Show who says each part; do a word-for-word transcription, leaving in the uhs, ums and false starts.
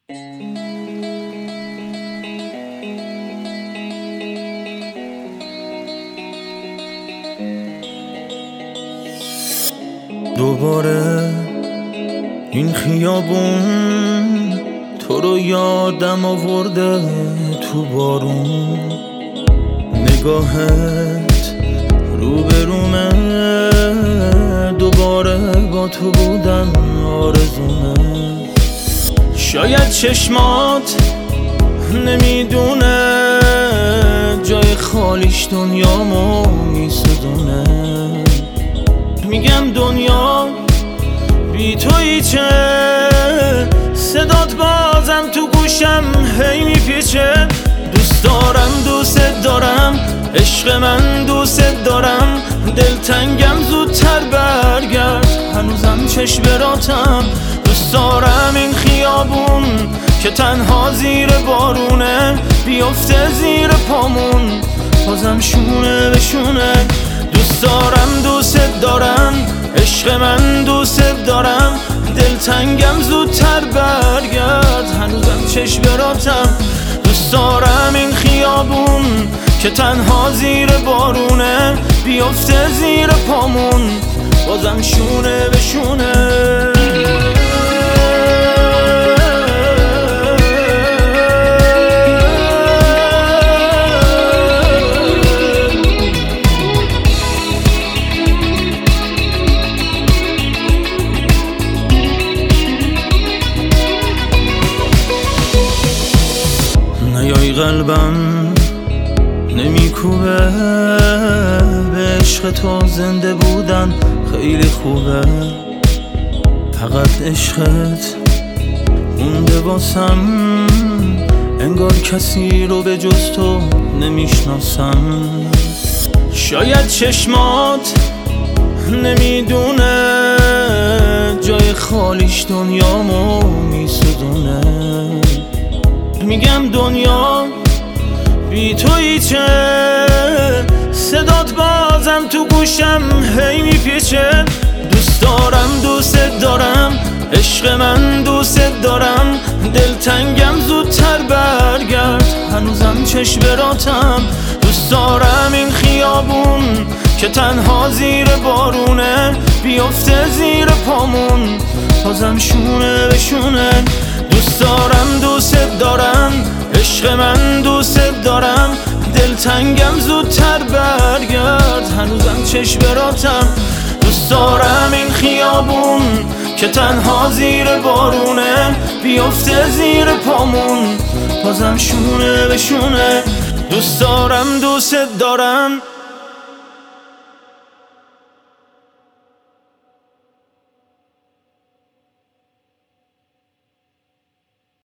Speaker 1: دوباره این خیابون تو رو یادم آورده تو بارون، نگاهت روبرومه، دوباره با تو بودن آرزومه. شاید چشمات نمیدونه جای خالیش دنیامو میسودونه. میگم دنیا بی تویی چه، صدات بازم تو گوشم هی میپیچه. دوست دارم دوست دارم عشق من دوست دارم، دلتنگم زودتر برگرد هنوزم چشم براتم. دوست دارم این خیابون که تنها زیر بارونه، بیفته زیر پامون بازم شونه به شونه. دوست دارم دوست دارم عشق من دوست دارم، دلتنگم زودتر برگرد هنوزم چشم براتم. دوست دارم این خیابون که تنها زیر بارونه، بیفته زیر پامون بازم شونه به شونه. نیای قلبم نمیکوبه، به عشق تو زنده بودن خیلی خوبه. فقط عشقت مونده واسم، انگار کسی رو به جز تو نمیشناسم. شاید چشمات نمیدونه جای خالیش دنیامو میسودونه. میگم دنیا بی تویی چه، صدات بازم تو گوشم هی میپیچه. دوست دارم دوست دارم عشق من دوست دارم، دلتنگم زودتر برگرد هنوزم چشم براتم. دوست دارم این خیابون که تنها زیر بارونه، بیفته زیر پامون بازم شونه به شونه. دوست دارم دوست دارم عشق من دوست دارم، دلتنگم زودتر برگرد هنوزم چشم براتم. دوست دارم این خیابون که تنها زیر بارونه، بیفته زیر پامون بازم شونه به شونه. دوست دارم دوست دارم